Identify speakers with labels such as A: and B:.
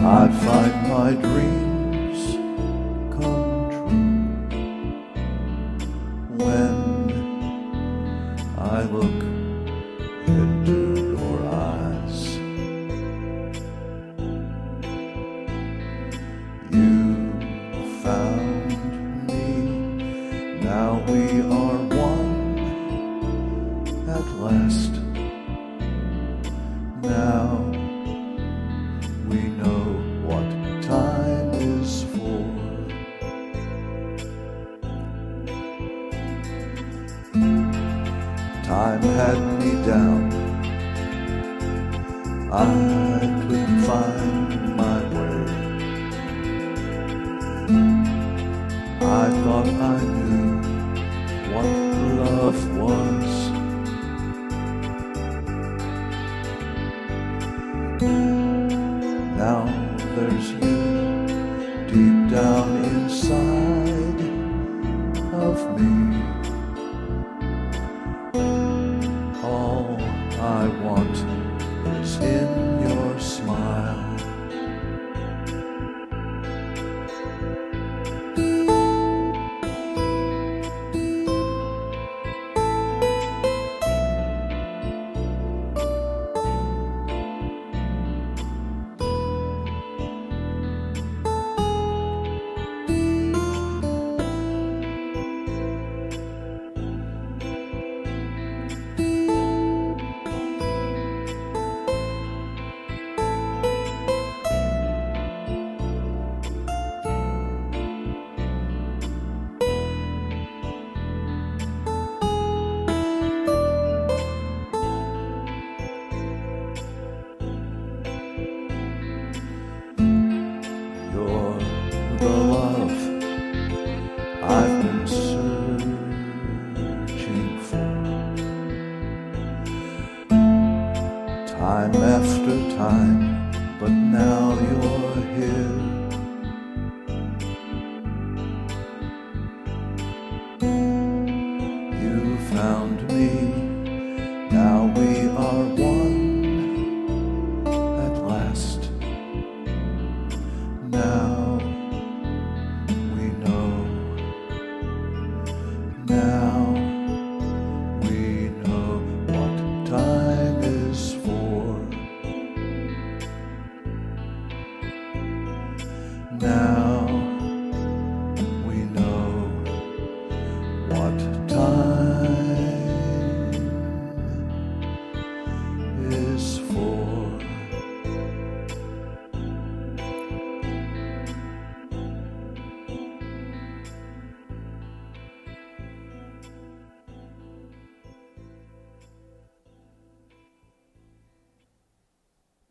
A: I'd find my dreams come true when I look into your eyes. You found me, now we are one at last. Now we know what time is for. Time had me down, I couldn't find my way. I thought I knew what love was. Now there's you deep down inside of me. All I want is in your smile. The love I've been searching for, time after time, but now you're here. You found me, now we are one at last. Now Now we know what time is for. Now we know what time